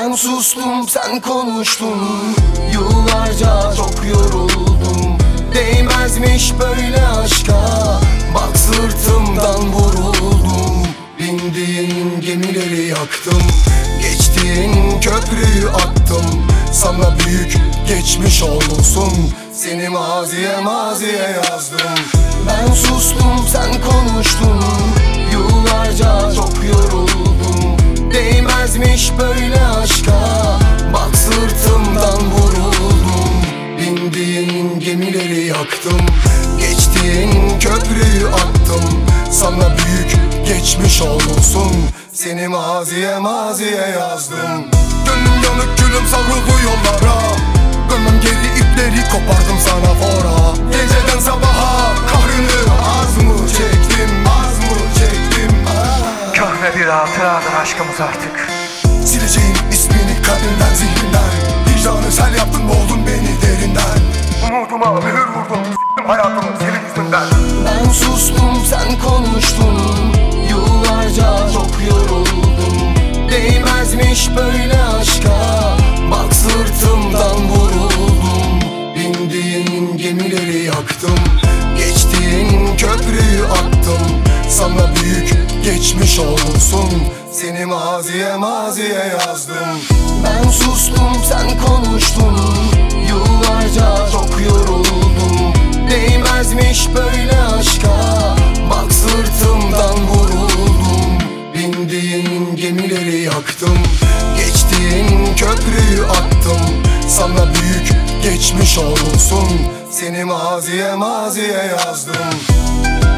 Ben sustum, sen konuştun. Yıllarca çok yoruldum. Değmezmiş böyle aşka. Bak sırtımdan vuruldum. Bindiğin gemileri yaktım. Geçtiğin köprüyü attım. Sana büyük geçmiş olsun. Seni maziye yazdım. Ben sustum, sen konuştun. Yıllarca çok yoruldum. Değmezmiş böyle aşka. Bak sırtımdan vuruldum. Bindiğin gemileri yaktım. Geçtiğin köprüyü attım. Sana büyük geçmiş olsun. Seni maziye yazdım. Gönlüm yanık, gülüm savruldu yollara. Dönmem geri, ipleri kopardım sana fora. Geceden sabaha kahrını az mı çektim, Kahve bir hatıradır aşkımız artık. Sileceğim ismini kalbimden, zihninden. Vicdanı sel yaptın, boğdun beni derinden. Umuduma mühür vurdum, s**tim hayatımı senin yüzünden. Ben sustum, sen konuştun. Yıllarca çok yoruldum. Değmezmiş böyle aşka. Bak sırtımdan vuruldum. Bindiğin gemileri yaktım. Geçtiğin köprüyü attım. Sana büyük geçmiş olsun. Seni maziye yazdım. Ben sustum, sen konuştun. Yıllarca çok yoruldum. Değmezmiş böyle aşka. Bak sırtımdan vuruldum. Bindiğin gemileri yaktım. Geçtiğin köprüyü attım. Sana büyük geçmiş olsun. Seni maziye yazdım.